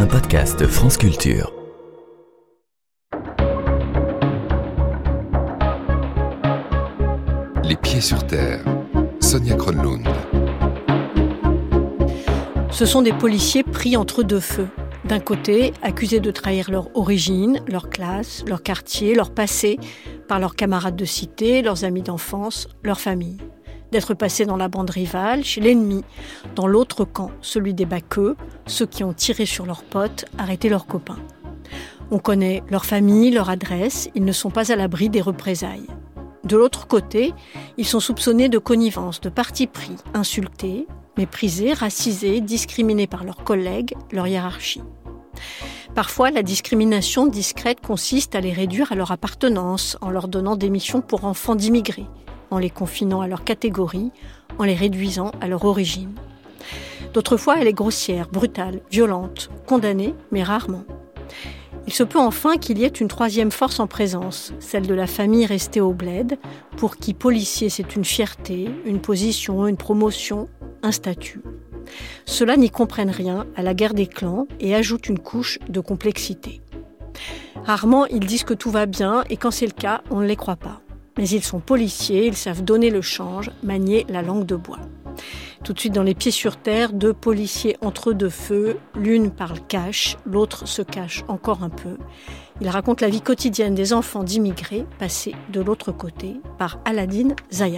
un podcast France Culture. Les pieds sur terre, Sonia Kronlund. Ce sont des policiers pris entre deux feux. D'un côté, accusés de trahir leur origine, leur classe, leur quartier, leur passé, par leurs camarades de cité, leurs amis d'enfance, leur famille. D'être passés dans la bande rivale, chez l'ennemi, dans l'autre camp, celui des baqueux, ceux qui ont tiré sur leurs potes, arrêté leurs copains. On connaît leur famille, leur adresse, ils ne sont pas à l'abri des représailles. De l'autre côté, ils sont soupçonnés de connivence, de parti pris, insultés, méprisés, racisés, discriminés par leurs collègues, leur hiérarchie. Parfois, la discrimination discrète consiste à les réduire à leur appartenance, en leur donnant des missions pour enfants d'immigrés, en les confinant à leur catégorie, en les réduisant à leur origine. D'autres fois, elle est grossière, brutale, violente, condamnée, mais rarement. Il se peut enfin qu'il y ait une troisième force en présence, celle de la famille restée au bled, pour qui policier c'est une fierté, une position, une promotion, un statut. Ceux-là n'y comprennent rien à la guerre des clans et ajoutent une couche de complexité. Rarement, ils disent que tout va bien et quand c'est le cas, on ne les croit pas. Mais ils sont policiers, ils savent donner le change, manier la langue de bois. Tout de suite dans Les Pieds sur terre, deux policiers entre deux feux, l'une parle cash, l'autre se cache encore un peu. Ils racontent la vie quotidienne des enfants d'immigrés passés de l'autre côté par Aladine Zayan.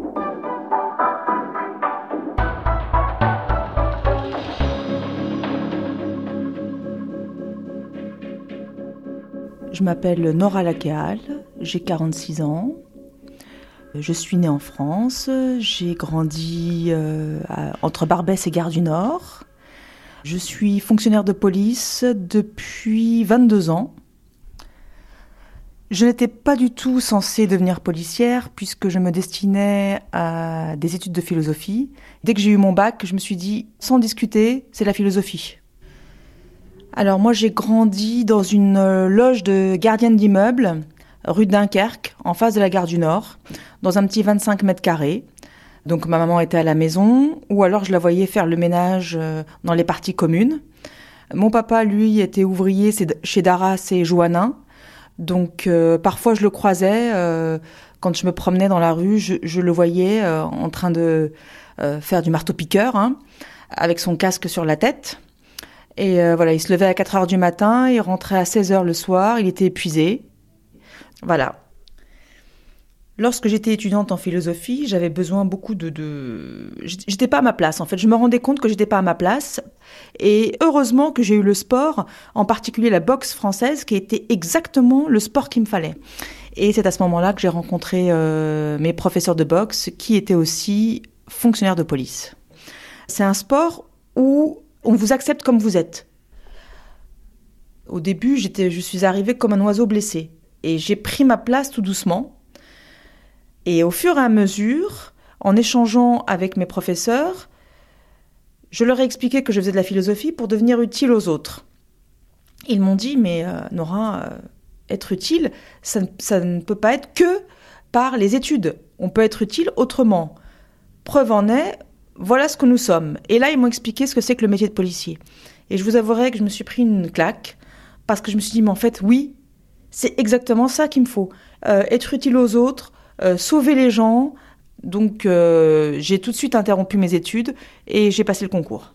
Je m'appelle Nora Lakéal, j'ai 46 ans. Je suis née en France, j'ai grandi entre Barbès et Gare du Nord. Je suis fonctionnaire de police depuis 22 ans. Je n'étais pas du tout censée devenir policière puisque je me destinais à des études de philosophie. Dès que j'ai eu mon bac, je me suis dit, sans discuter, c'est la philosophie. Alors moi j'ai grandi dans une loge de gardienne d'immeuble, rue Dunkerque, en face de la gare du Nord, dans un petit 25 mètres carrés. Donc ma maman était à la maison, ou alors je la voyais faire le ménage dans les parties communes. Mon papa, lui, était ouvrier chez Darras et Joannin. Donc parfois je le croisais, quand je me promenais dans la rue, je le voyais en train de faire du marteau-piqueur, avec son casque sur la tête. Et voilà, il se levait à 4h du matin, il rentrait à 16h le soir, il était épuisé. Voilà. Lorsque j'étais étudiante en philosophie, j'avais besoin beaucoup J'étais pas à ma place, en fait. Je me rendais compte que j'étais pas à ma place. Et heureusement que j'ai eu le sport, en particulier la boxe française, qui était exactement le sport qu'il me fallait. Et c'est à ce moment-là que j'ai rencontré mes professeurs de boxe, qui étaient aussi fonctionnaires de police. C'est un sport où on vous accepte comme vous êtes. Au début, je suis arrivée comme un oiseau blessé. Et j'ai pris ma place tout doucement. Et au fur et à mesure, en échangeant avec mes professeurs, je leur ai expliqué que je faisais de la philosophie pour devenir utile aux autres. Ils m'ont dit, mais Nora, être utile, ça ne peut pas être que par les études. On peut être utile autrement. Preuve en est, voilà ce que nous sommes. Et là, ils m'ont expliqué ce que c'est que le métier de policier. Et je vous avouerai que je me suis pris une claque, parce que je me suis dit, mais en fait, oui, c'est exactement ça qu'il me faut. Être utile aux autres, sauver les gens. Donc, j'ai tout de suite interrompu mes études et j'ai passé le concours.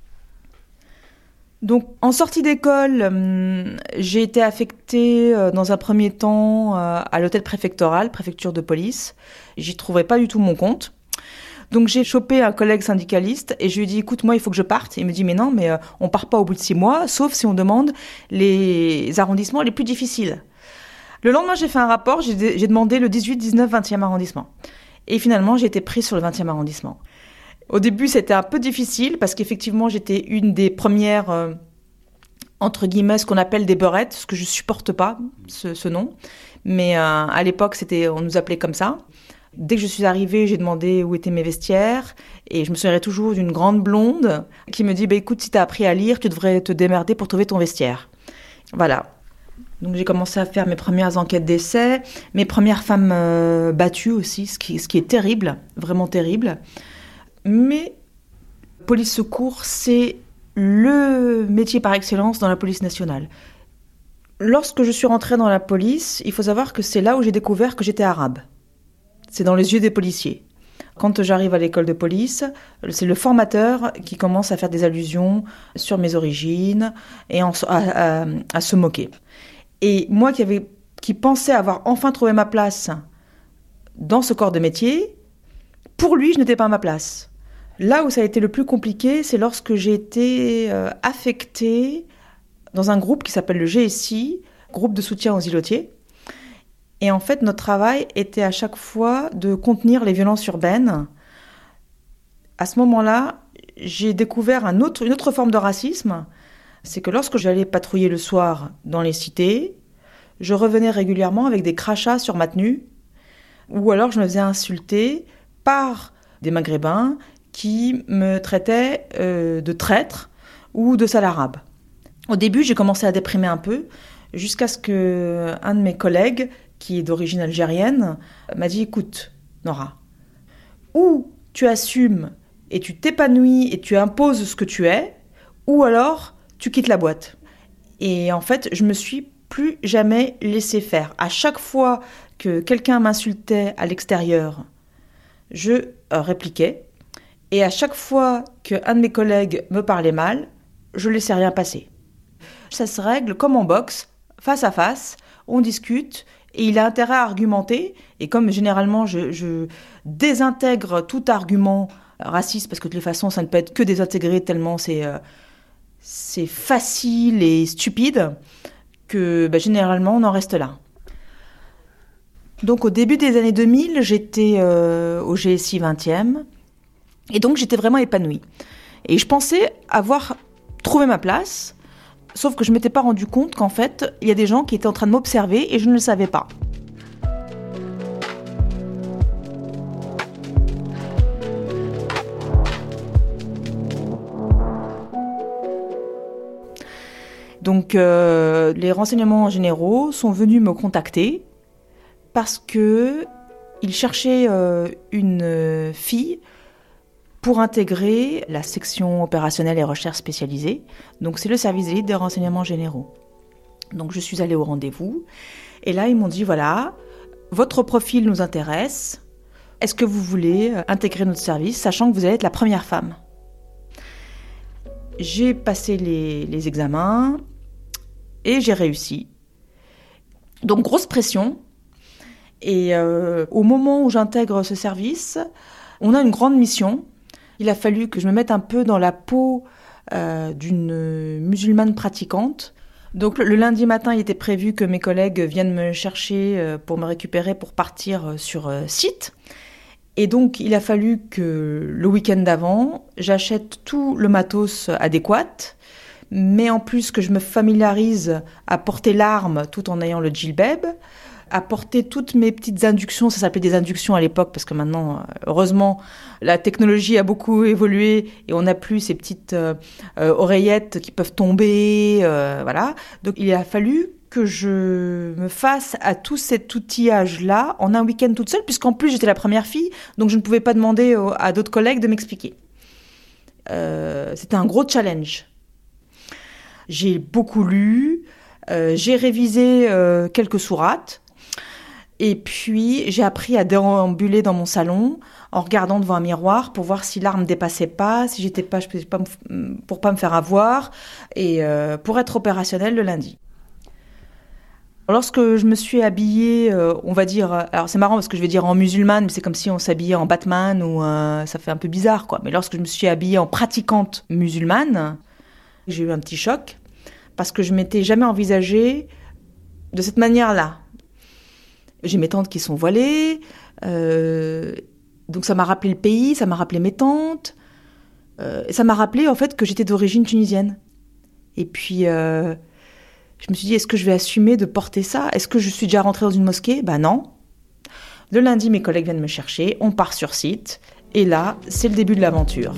Donc, en sortie d'école, j'ai été affectée dans un premier temps à l'hôtel préfectoral, préfecture de police. J'y trouvais pas du tout mon compte. Donc j'ai chopé un collègue syndicaliste et je lui ai dit, écoute, moi il faut que je parte. Il me dit, mais non, mais on part pas au bout de 6 mois, sauf si on demande les arrondissements les plus difficiles. Le lendemain, j'ai fait un rapport, j'ai demandé le 18, 19, 20e arrondissement. Et finalement, j'ai été prise sur le 20e arrondissement. Au début, c'était un peu difficile parce qu'effectivement, j'étais une des premières, entre guillemets, ce qu'on appelle des beurettes, ce que je supporte pas, ce nom. Mais à l'époque, on nous appelait comme ça. Dès que je suis arrivée, j'ai demandé où étaient mes vestiaires et je me souviendrai toujours d'une grande blonde qui me dit écoute, si t'as appris à lire, tu devrais te démerder pour trouver ton vestiaire. Voilà. Donc j'ai commencé à faire mes premières enquêtes d'essai, mes premières femmes battues aussi, ce qui est terrible, vraiment terrible. Mais police secours, c'est le métier par excellence dans la police nationale. Lorsque je suis rentrée dans la police, il faut savoir que c'est là où j'ai découvert que j'étais arabe. C'est dans les yeux des policiers. Quand j'arrive à l'école de police, c'est le formateur qui commence à faire des allusions sur mes origines et à se moquer. Et moi qui pensais avoir enfin trouvé ma place dans ce corps de métier, pour lui, je n'étais pas à ma place. Là où ça a été le plus compliqué, c'est lorsque j'ai été affectée dans un groupe qui s'appelle le GSI, groupe de soutien aux îlotiers. Et en fait, notre travail était à chaque fois de contenir les violences urbaines. À ce moment-là, j'ai découvert une autre forme de racisme. C'est que lorsque j'allais patrouiller le soir dans les cités, je revenais régulièrement avec des crachats sur ma tenue, ou alors je me faisais insulter par des Maghrébins qui me traitaient de traître ou de sale arabe. Au début, j'ai commencé à déprimer un peu, jusqu'à ce qu'un de mes collègues, qui est d'origine algérienne, m'a dit « Écoute, Nora, ou tu assumes et tu t'épanouis et tu imposes ce que tu es, ou alors tu quittes la boîte. » Et en fait, je me suis plus jamais laissé faire. À chaque fois que quelqu'un m'insultait à l'extérieur, je répliquais. Et à chaque fois qu'un de mes collègues me parlait mal, je ne laissais rien passer. Ça se règle comme en boxe, face à face, on discute et il a intérêt à argumenter. Et comme généralement je désintègre tout argument raciste, parce que de toute façon ça ne peut être que désintégré tellement c'est facile et stupide, que généralement on en reste là. Donc au début des années 2000, j'étais au GSI 20e et donc j'étais vraiment épanouie. Et je pensais avoir trouvé ma place, sauf que je ne m'étais pas rendu compte qu'en fait, il y a des gens qui étaient en train de m'observer et je ne le savais pas. Donc les renseignements généraux sont venus me contacter parce qu'ils cherchaient une fille pour intégrer la section opérationnelle et recherche spécialisée. Donc c'est le service d'élite des renseignements généraux. Donc je suis allée au rendez-vous et là ils m'ont dit voilà, votre profil nous intéresse, est-ce que vous voulez intégrer notre service sachant que vous allez être la première femme ? J'ai passé les examens et j'ai réussi. Donc grosse pression. Et au moment où j'intègre ce service, on a une grande mission. Il a fallu que je me mette un peu dans la peau d'une musulmane pratiquante. Donc le lundi matin, il était prévu que mes collègues viennent me chercher pour me récupérer pour partir sur site. Et donc il a fallu que le week-end d'avant, j'achète tout le matos adéquat, mais en plus que je me familiarise à porter l'arme tout en ayant le djilbab, à porter toutes mes petites inductions, ça s'appelait des inductions à l'époque, parce que maintenant, heureusement, la technologie a beaucoup évolué et on n'a plus ces petites oreillettes qui peuvent tomber, voilà. Donc il a fallu que je me fasse à tout cet outillage-là en un week-end toute seule, puisqu'en plus j'étais la première fille, donc je ne pouvais pas demander à d'autres collègues de m'expliquer. C'était un gros challenge. J'ai beaucoup lu, j'ai révisé quelques sourates, et puis j'ai appris à déambuler dans mon salon en regardant devant un miroir pour voir si l'arme dépassait pas, si j'étais pas, pour pas me faire avoir, et pour être opérationnelle le lundi. Lorsque je me suis habillée, on va dire, alors c'est marrant parce que je vais dire en musulmane, mais c'est comme si on s'habillait en Batman ou ça fait un peu bizarre, quoi. Mais lorsque je me suis habillée en pratiquante musulmane, j'ai eu un petit choc parce que je m'étais jamais envisagée de cette manière-là. J'ai mes tantes qui sont voilées, donc ça m'a rappelé le pays, ça m'a rappelé mes tantes, et ça m'a rappelé en fait que j'étais d'origine tunisienne. Et puis je me suis dit, est-ce que je vais assumer de porter ça ? Est-ce que je suis déjà rentrée dans une mosquée ? Ben non. Le lundi, mes collègues viennent me chercher, on part sur site, et là, c'est le début de l'aventure.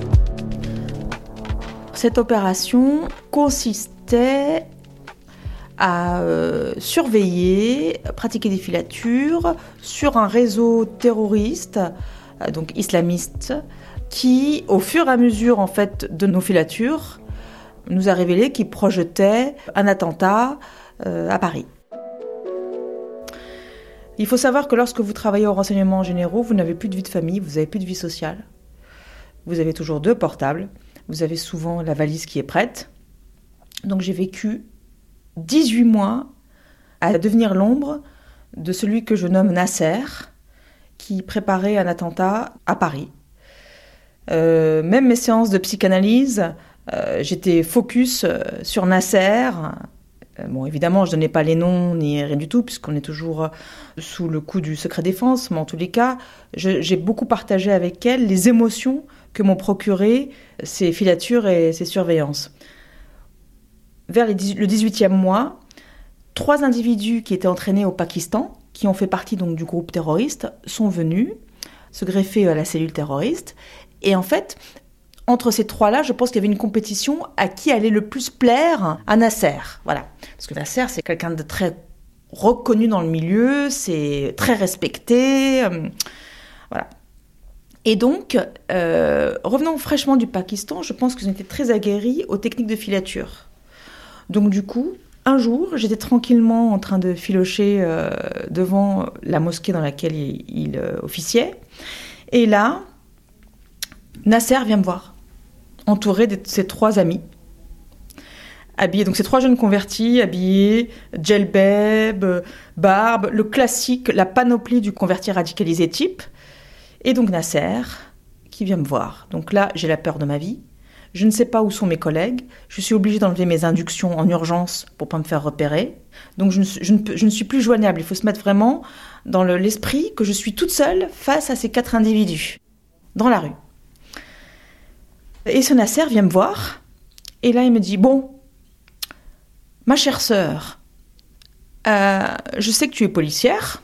Cette opération consistait à surveiller, pratiquer des filatures sur un réseau terroriste, donc islamiste, qui, au fur et à mesure en fait de nos filatures, nous a révélé qu'il projetait un attentat à Paris. Il faut savoir que lorsque vous travaillez aux renseignements généraux, vous n'avez plus de vie de famille, vous n'avez plus de vie sociale. Vous avez toujours 2 portables, vous avez souvent la valise qui est prête. Donc j'ai vécu 18 mois à devenir l'ombre de celui que je nomme Nasser, qui préparait un attentat à Paris. Même mes séances de psychanalyse, j'étais focus sur Nasser. Bon, évidemment, je ne donnais pas les noms ni rien du tout, puisqu'on est toujours sous le coup du secret défense, mais en tous les cas, j'ai beaucoup partagé avec elle les émotions que m'ont procuré ces filatures et ces surveillances. Vers le 18e mois, 3 individus qui étaient entraînés au Pakistan, qui ont fait partie donc du groupe terroriste, sont venus se greffer à la cellule terroriste. Et en fait, entre ces 3-là, je pense qu'il y avait une compétition à qui allait le plus plaire à Nasser. Voilà. Parce que Nasser, c'est quelqu'un de très reconnu dans le milieu, c'est très respecté. Voilà. Et donc, revenant fraîchement du Pakistan, je pense qu'ils ont été très aguerris aux techniques de filature. Donc du coup, un jour, j'étais tranquillement en train de filocher devant la mosquée dans laquelle il officiait. Et là, Nasser vient me voir, entouré de ses 3 amis, habillés, donc ces 3 jeunes convertis, habillés, djellab, barbe, le classique, la panoplie du converti radicalisé type. Et donc Nasser, qui vient me voir. Donc là, j'ai la peur de ma vie. Je ne sais pas où sont mes collègues. Je suis obligée d'enlever mes inductions en urgence pour ne pas me faire repérer. Donc je ne suis plus joignable. Il faut se mettre vraiment dans l'esprit que je suis toute seule face à ces 4 individus, dans la rue. Et ce Nasser vient me voir, et là il me dit « Bon, ma chère sœur, je sais que tu es policière,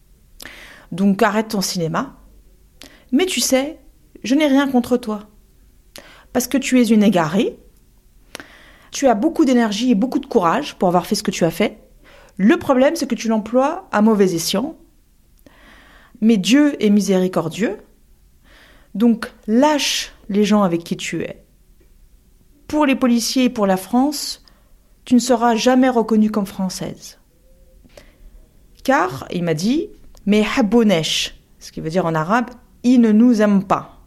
donc arrête ton cinéma, mais tu sais, je n'ai rien contre toi, parce que tu es une égarée, tu as beaucoup d'énergie et beaucoup de courage pour avoir fait ce que tu as fait. Le problème, c'est que tu l'emploies à mauvais escient, mais Dieu est miséricordieux, donc lâche les gens avec qui tu es. Pour les policiers et pour la France, tu ne seras jamais reconnue comme française. Car, il m'a dit, mais habounesh, ce qui veut dire en arabe, ils ne nous aiment pas.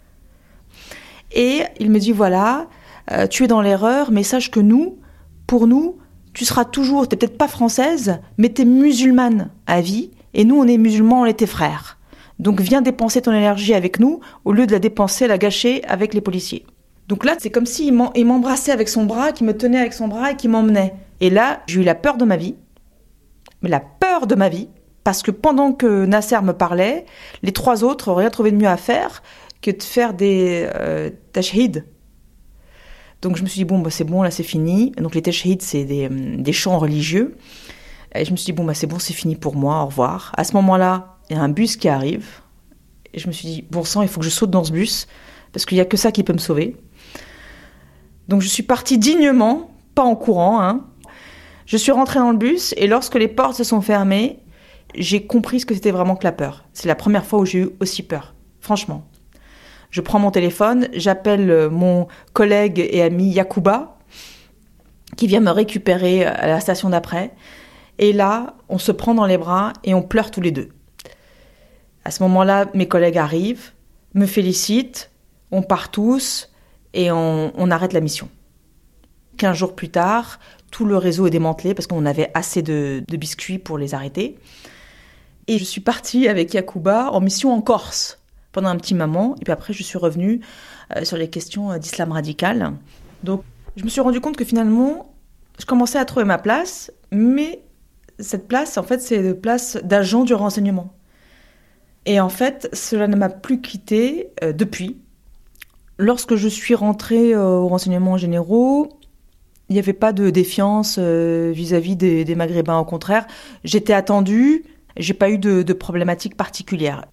Et il me dit, voilà, tu es dans l'erreur, mais sache que nous, pour nous, tu seras toujours, t'es peut-être pas française, mais t'es musulmane à vie, et nous, on est musulmans, on est tes frères. Donc viens dépenser ton énergie avec nous, au lieu de la dépenser, la gâcher avec les policiers. Donc là, c'est comme s'il m'embrassait avec son bras, qu'il me tenait avec son bras et qu'il m'emmenait. Et là, j'ai eu la peur de ma vie. Mais la peur de ma vie, parce que pendant que Nasser me parlait, les 3 autres n'auraient rien trouvé de mieux à faire que de faire des tashhid. Donc je me suis dit, bon, c'est bon, là c'est fini. Donc les tashhid, c'est des chants religieux. Et je me suis dit, bon, c'est bon, c'est fini pour moi, au revoir. À ce moment-là, il y a un bus qui arrive. Et je me suis dit, bon sang, il faut que je saute dans ce bus, parce qu'il n'y a que ça qui peut me sauver. Donc je suis partie dignement, pas en courant, hein. Je suis rentrée dans le bus, et lorsque les portes se sont fermées, j'ai compris ce que c'était vraiment que la peur. C'est la première fois où j'ai eu aussi peur, franchement. Je prends mon téléphone, j'appelle mon collègue et ami Yacouba, qui vient me récupérer à la station d'après. Et là, on se prend dans les bras et on pleure tous les 2. À ce moment-là, mes collègues arrivent, me félicitent, on part tous et on arrête la mission. 15 jours plus tard, tout le réseau est démantelé parce qu'on avait assez de biscuits pour les arrêter. Et je suis partie avec Yacouba en mission en Corse pendant un petit moment. Et puis après, je suis revenue sur les questions d'islam radical. Donc, je me suis rendu compte que finalement, je commençais à trouver ma place, mais cette place, en fait, c'est une place d'agent du renseignement. Et en fait, cela ne m'a plus quittée depuis. Lorsque je suis rentrée aux renseignements généraux, il n'y avait pas de défiance vis-à-vis des Maghrébins. Au contraire, j'étais attendue, j'ai pas eu de problématique particulière.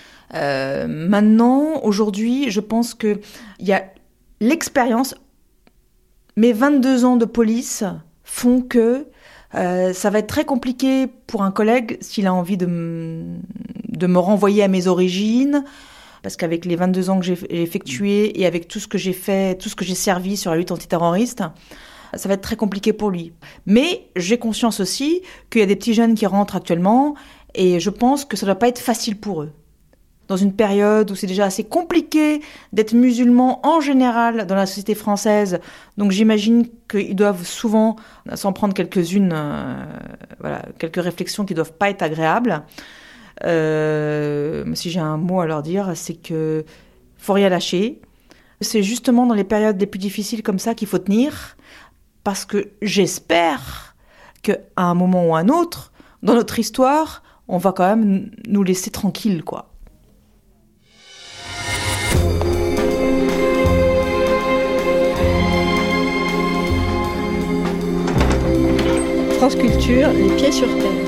Maintenant, aujourd'hui, je pense qu'il y a l'expérience. Mes 22 ans de police font que Ça va être très compliqué pour un collègue s'il a envie de me renvoyer à mes origines, parce qu'avec les 22 ans que j'ai effectués et avec tout ce que j'ai fait, tout ce que j'ai servi sur la lutte antiterroriste, ça va être très compliqué pour lui. Mais j'ai conscience aussi qu'il y a des petits jeunes qui rentrent actuellement et je pense que ça ne doit pas être facile pour eux. Dans une période où c'est déjà assez compliqué d'être musulman en général dans la société française, donc j'imagine qu'ils doivent souvent s'en prendre quelques-unes, quelques réflexions qui ne doivent pas être agréables. Si j'ai un mot à leur dire, c'est que faut rien lâcher. C'est justement dans les périodes les plus difficiles comme ça qu'il faut tenir, parce que j'espère qu'à un moment ou un autre, dans notre histoire, on va quand même nous laisser tranquilles, quoi. France Culture, les pieds sur terre.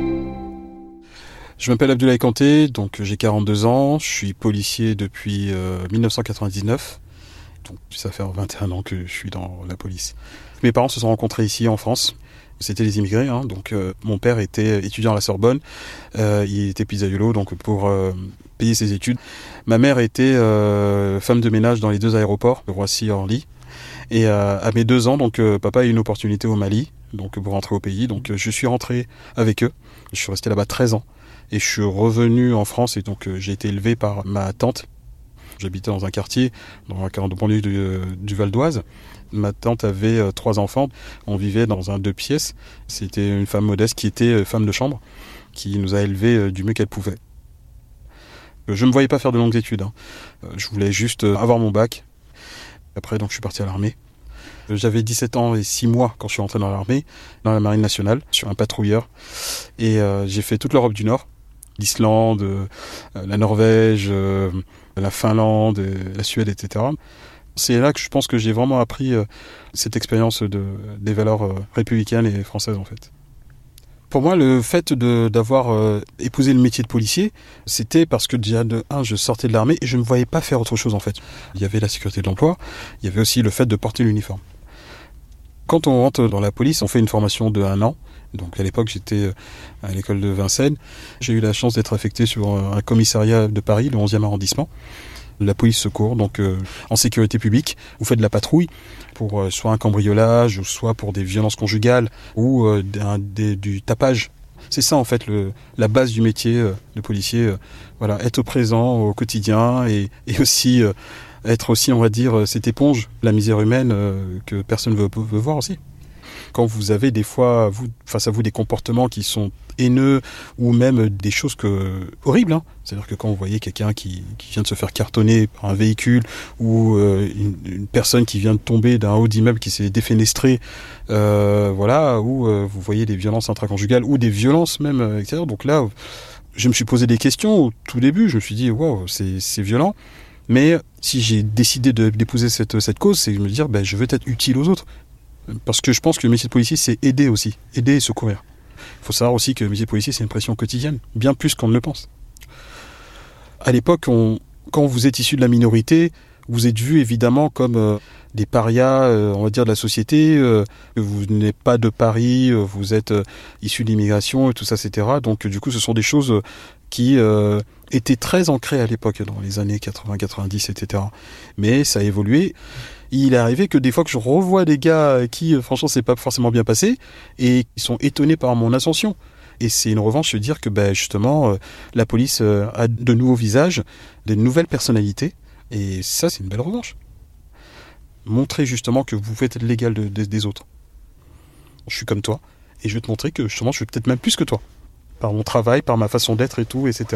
Je m'appelle Abdoulaye Kanté, donc j'ai 42 ans, je suis policier depuis 1999, donc ça fait 21 ans que je suis dans la police. Mes parents se sont rencontrés ici en France, c'était des immigrés, donc mon père était étudiant à la Sorbonne, il était pizzaïolo donc pour payer ses études. Ma mère était femme de ménage dans les 2 aéroports, Roissy et Orly. Et à mes 2 ans, donc papa a eu une opportunité au Mali, donc pour rentrer au pays. Donc je suis rentré avec eux. Je suis resté là-bas 13 ans. Et je suis revenu en France et donc j'ai été élevé par ma tante. J'habitais dans un quartier, dans la banlieue du Val d'Oise. Ma tante avait 3 enfants. On vivait dans un 2 pièces. C'était une femme modeste qui était femme de chambre, qui nous a élevés du mieux qu'elle pouvait. Je ne me voyais pas faire de longues études. Je voulais juste avoir mon bac. Après, donc, je suis parti à l'armée. J'avais 17 ans et 6 mois quand je suis rentré dans l'armée, dans la Marine nationale, sur un patrouilleur. Et j'ai fait toute l'Europe du Nord, l'Islande, la Norvège, la Finlande, la Suède, etc. C'est là que je pense que j'ai vraiment appris cette expérience des valeurs républicaines et françaises, en fait. Pour moi, le fait d'avoir épousé le métier de policier, c'était parce que déjà, je sortais de l'armée et je ne me voyais pas faire autre chose, en fait. Il y avait la sécurité de l'emploi, il y avait aussi le fait de porter l'uniforme. Quand on rentre dans la police, on fait une formation de 1 an. Donc à l'époque, j'étais à l'école de Vincennes. J'ai eu la chance d'être affecté sur un commissariat de Paris, le 11e arrondissement. La police secours, donc en sécurité publique. Vous faites de la patrouille pour soit un cambriolage, ou soit pour des violences conjugales, ou du tapage. C'est ça en fait la base du métier de policier. Être au présent, au quotidien, et aussi être aussi, on va dire, cette éponge, la misère humaine que personne ne veut voir aussi. Quand vous avez des fois face à vous des comportements qui sont haineux ou même des choses horribles, c'est-à-dire que quand vous voyez quelqu'un qui vient de se faire cartonner par un véhicule ou une personne qui vient de tomber d'un haut d'immeuble qui s'est défenestré, ou vous voyez des violences intraconjugales ou des violences même extérieures. Donc là, je me suis posé des questions au tout début. Je me suis dit, wow, c'est violent. Mais si j'ai décidé d'épouser cette cause, c'est de me dire, je veux être utile aux autres. Parce que je pense que le métier de policier, c'est aider aussi, aider et secourir. Il faut savoir aussi que le métier de policier, c'est une pression quotidienne, bien plus qu'on ne le pense. À l'époque, quand vous êtes issu de la minorité, vous êtes vu évidemment comme des parias, on va dire, de la société, que vous n'êtes pas de Paris, vous êtes issu de l'immigration et tout ça, etc. Donc du coup, ce sont des choses qui étaient très ancrées à l'époque, dans les années 80, 90, etc. Mais ça a évolué. Il est arrivé que des fois que je revois des gars qui, franchement, c'est pas forcément bien passé et qui sont étonnés par mon ascension. Et c'est une revanche de dire que, justement, la police a de nouveaux visages, de nouvelles personnalités. Et ça, c'est une belle revanche. Montrer justement que vous pouvez être l'égal des autres. Je suis comme toi et je vais te montrer que, justement, je suis peut-être même plus que toi. Par mon travail, par ma façon d'être et tout, etc.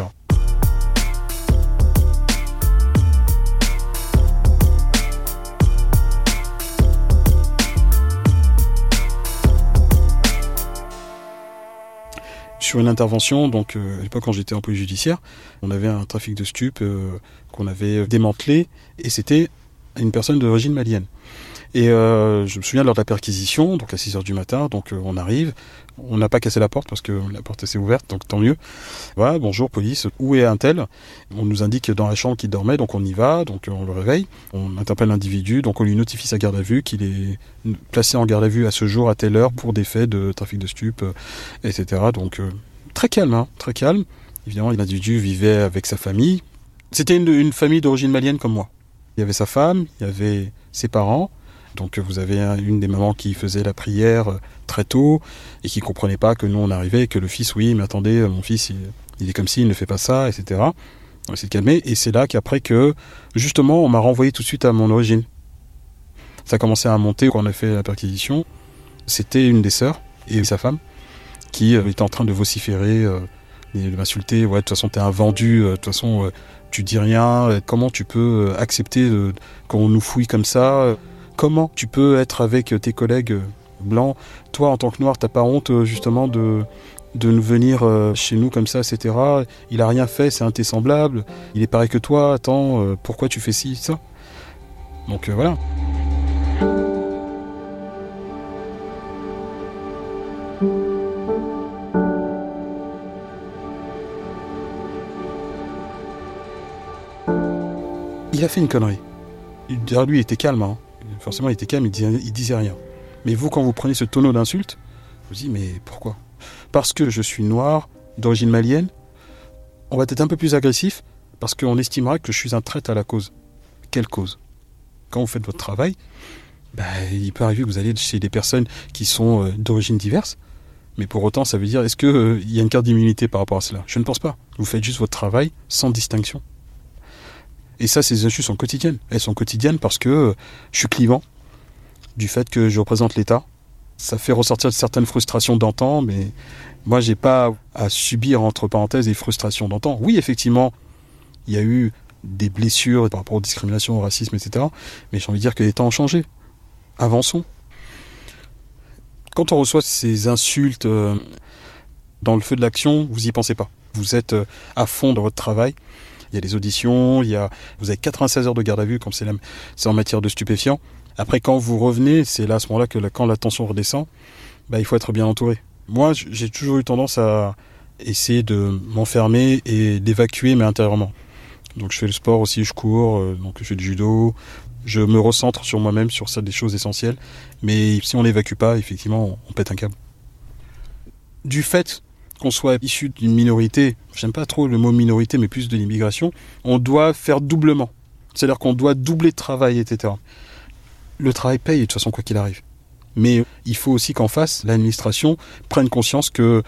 Sur une intervention, donc à l'époque quand j'étais en police judiciaire, on avait un trafic de stupes qu'on avait démantelé et c'était à une personne d'origine malienne. Et je me souviens lors de la perquisition, donc à 6h du matin, donc on arrive, on n'a pas cassé la porte parce que la porte s'est ouverte, donc tant mieux. Voilà, bonjour police, où est un tel ? On nous indique dans la chambre qu'il dormait, donc on y va, donc on le réveille, on interpelle l'individu, donc on lui notifie sa garde à vue, qu'il est placé en garde à vue à ce jour, à telle heure, pour des faits de trafic de stupes, etc. Donc très calme, très calme. Évidemment, l'individu vivait avec sa famille. C'était une famille d'origine malienne comme moi. Il y avait sa femme, il y avait ses parents. Donc vous avez une des mamans qui faisait la prière très tôt et qui comprenait pas que nous on arrivait et que le fils, oui mais attendez, mon fils il est comme ci, il ne fait pas ça, etc. On essaie de calmer et c'est là qu'après que justement on m'a renvoyé tout de suite à mon origine. Ça a commencé à monter quand on a fait la perquisition. C'était une des sœurs et sa femme qui était en train de vociférer, de m'insulter, ouais de toute façon t'es un vendu, de toute façon tu dis rien, comment tu peux accepter qu'on nous fouille comme ça ? Comment tu peux être avec tes collègues blancs ? Toi, en tant que noir, t'as pas honte justement de nous venir chez nous comme ça, etc. Il a rien fait, c'est un de tes semblables. Il est pareil que toi. Attends, pourquoi tu fais ci, ça ? Donc voilà. Il a fait une connerie. Derrière lui, il était calme, hein. Forcément, il était calme, il disait rien. Mais vous, quand vous prenez ce tonneau d'insultes, vous vous dites, mais pourquoi ? Parce que je suis noir, d'origine malienne, on va être un peu plus agressif, parce qu'on estimera que je suis un traître à la cause. Quelle cause ? Quand vous faites votre travail, il peut arriver que vous allez chez des personnes qui sont d'origine diverse, mais pour autant, ça veut dire, est-ce qu'il y a une carte d'immunité par rapport à cela ? Je ne pense pas. Vous faites juste votre travail sans distinction. Et ça, ces insultes sont quotidiennes. Elles sont quotidiennes parce que je suis clivant du fait que je représente l'État. Ça fait ressortir certaines frustrations d'antan, mais moi, j'ai pas à subir, entre parenthèses, des frustrations d'antan. Oui, effectivement, il y a eu des blessures par rapport aux discriminations, au racisme, etc. Mais j'ai envie de dire que les temps ont changé. Avançons. Quand on reçoit ces insultes dans le feu de l'action, vous y pensez pas. Vous êtes à fond dans votre travail. Il y a des auditions, vous avez 96 heures de garde à vue, comme c'est en matière de stupéfiants. Après, quand vous revenez, c'est là à ce moment-là que quand la tension redescend, il faut être bien entouré. Moi, j'ai toujours eu tendance à essayer de m'enfermer et d'évacuer, mais intérieurement. Donc je fais le sport aussi, je cours, donc je fais du judo. Je me recentre sur moi-même, sur ça, des choses essentielles. Mais si on n'évacue pas, effectivement, on pète un câble. Du fait qu'on soit issu d'une minorité, j'aime pas trop le mot minorité, mais plus de l'immigration, on doit faire doublement. C'est-à-dire qu'on doit doubler de travail, etc. Le travail paye, de toute façon, quoi qu'il arrive. Mais il faut aussi qu'en face, l'administration prenne conscience que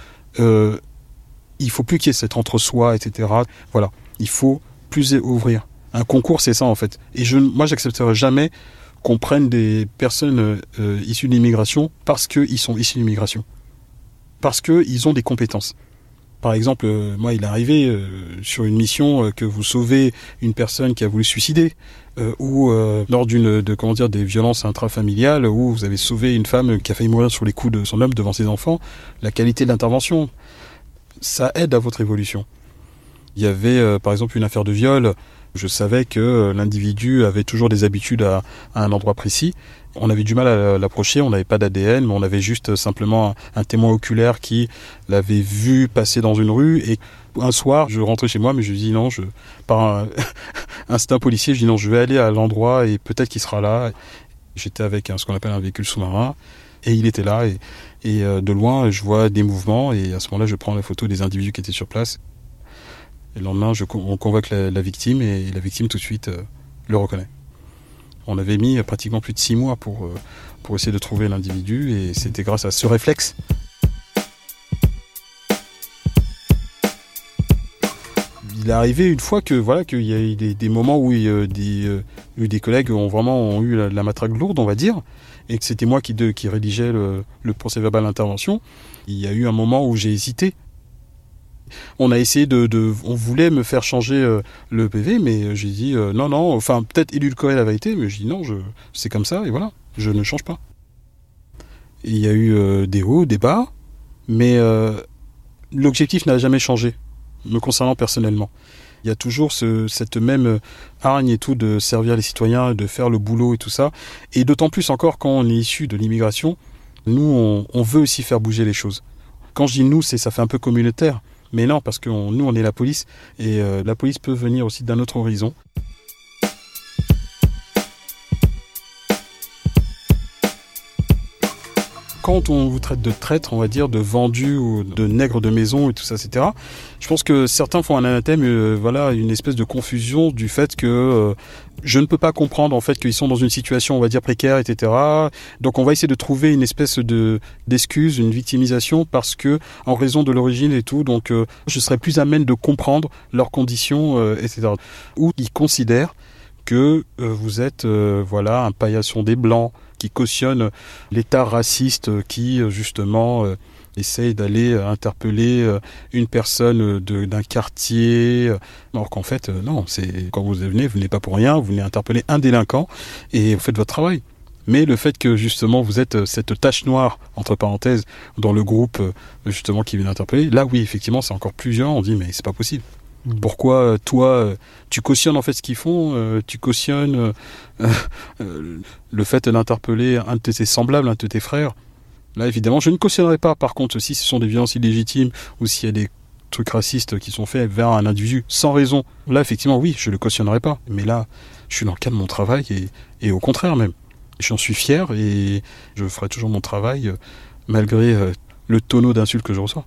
il faut plus qu'il y ait cet entre-soi, etc. Voilà, il faut plus ouvrir. Un concours, c'est ça, en fait. Et moi, j'accepterai jamais qu'on prenne des personnes issues de l'immigration parce qu'ils sont issus de l'immigration. Parce qu'ils ont des compétences. Par exemple, moi, il est arrivé sur une mission que vous sauvez une personne qui a voulu se suicider, ou lors des violences intrafamiliales, où vous avez sauvé une femme qui a failli mourir sur les coups de son homme devant ses enfants. La qualité de l'intervention, ça aide à votre évolution. Il y avait, par exemple, une affaire de viol. Je savais que l'individu avait toujours des habitudes à un endroit précis. On avait du mal à l'approcher, on n'avait pas d'ADN, mais on avait juste simplement un témoin oculaire qui l'avait vu passer dans une rue. Et un soir, je rentrais chez moi, mais je lui dis non, par un instinct policier, je dis non, je vais aller à l'endroit et peut-être qu'il sera là. J'étais avec ce qu'on appelle un véhicule sous-marin, et il était là. Et de loin, je vois des mouvements, et à ce moment-là, je prends la photo des individus qui étaient sur place. Et le lendemain, on convoque la victime, et la victime tout de suite le reconnaît. On avait mis pratiquement plus de 6 mois pour essayer de trouver l'individu, et c'était grâce à ce réflexe. Il est arrivé une fois qu'il y a eu des moments où il y a eu des collègues ont eu la matraque lourde, on va dire, et que c'était moi qui rédigeais le procès-verbal d'intervention. Il y a eu un moment où j'ai hésité. On a essayé on voulait me faire changer le PV, mais j'ai dit non, enfin peut-être édulcorer la vérité, mais j'ai dit non, c'est comme ça, et voilà, je ne change pas. Et il y a eu des hauts, des bas, mais l'objectif n'a jamais changé, me concernant personnellement. Il y a toujours cette même hargne et tout de servir les citoyens, de faire le boulot et tout ça. Et d'autant plus encore quand on est issu de l'immigration, nous, on veut aussi faire bouger les choses. Quand je dis nous, ça fait un peu communautaire. Mais non, parce que nous, on est la police. Et la police peut venir aussi d'un autre horizon. Quand on vous traite de traître, on va dire, de vendu ou de nègre de maison et tout ça, etc., je pense que certains font un anathème, une espèce de confusion du fait que je ne peux pas comprendre en fait qu'ils sont dans une situation, on va dire, précaire, etc. Donc on va essayer de trouver une espèce d'excuse, une victimisation parce que en raison de l'origine et tout, donc je serais plus à même de comprendre leurs conditions, etc. Ou ils considèrent que vous êtes un paillasson des Blancs qui cautionne l'État raciste qui, justement, essaye d'aller interpeller une personne d'un quartier, alors qu'en fait, non, quand vous venez pas pour rien, vous venez interpeller un délinquant et vous faites votre travail. Mais le fait que, justement, vous êtes cette tache noire, entre parenthèses, dans le groupe, justement, qui vient interpeller, là, oui, effectivement, c'est encore plus violent. On dit, mais c'est pas possible. Pourquoi toi tu cautionnes en fait ce qu'ils font, tu cautionnes le fait d'interpeller un de tes semblables, un de tes frères. Là évidemment je ne cautionnerai pas. Par contre si ce sont des violences illégitimes ou s'il y a des trucs racistes qui sont faits vers un individu sans raison, là effectivement oui je le cautionnerai pas. Mais là je suis dans le cadre de mon travail et au contraire même. J'en suis fier et je ferai toujours mon travail malgré le tonneau d'insultes que je reçois.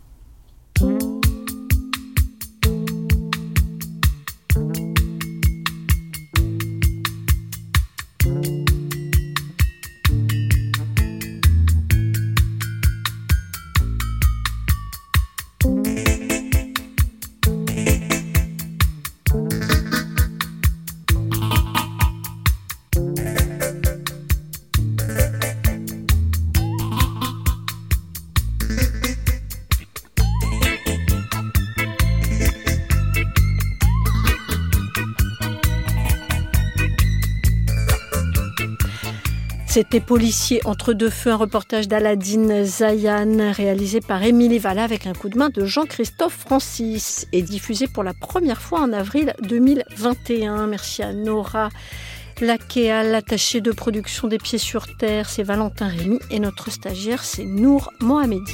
C'était Policier entre deux feux, un reportage d'Aladine Zayan réalisé par Émilie Valla avec un coup de main de Jean-Christophe Francis et diffusé pour la première fois en avril 2021. Merci à Nora Lakea, l'attaché de production des Pieds sur Terre, c'est Valentin Rémy et notre stagiaire c'est Nour Mohamedi.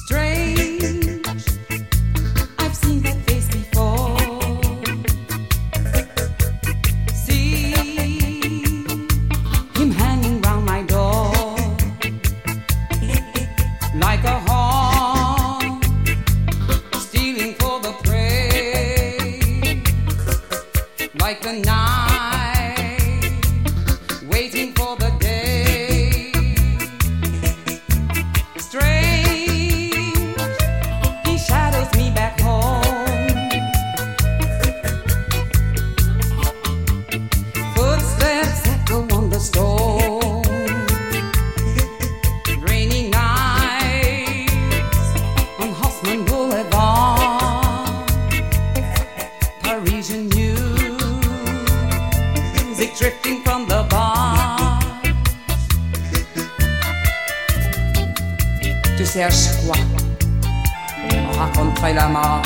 Cherches quoi? On raconterait la mort.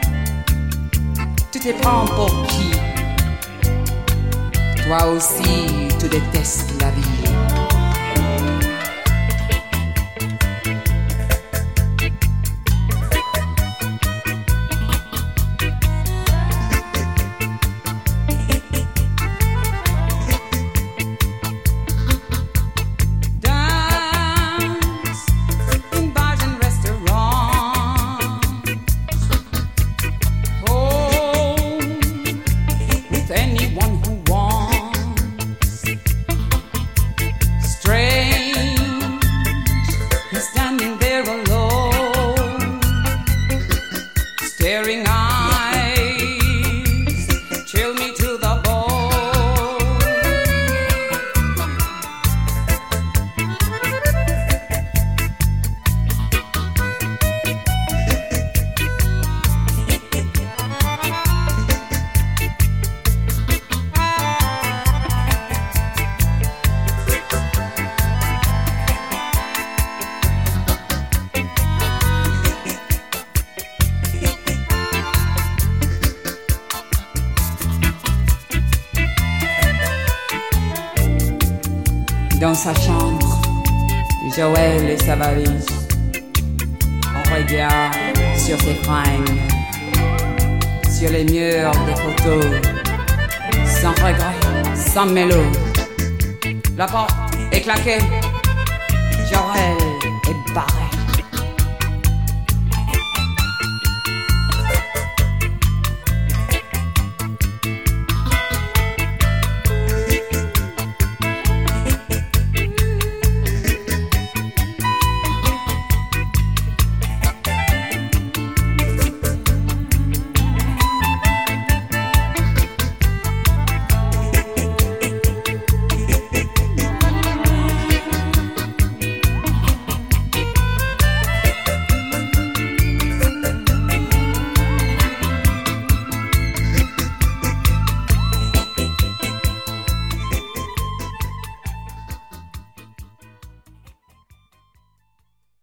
Tu te prends pour qui? Toi aussi, tu détestes la vie. dans sa chambre, Joël et sa valise. On regarde sur ses fringues, sur les murs des photos, sans regret, sans mélo. La porte est claquée.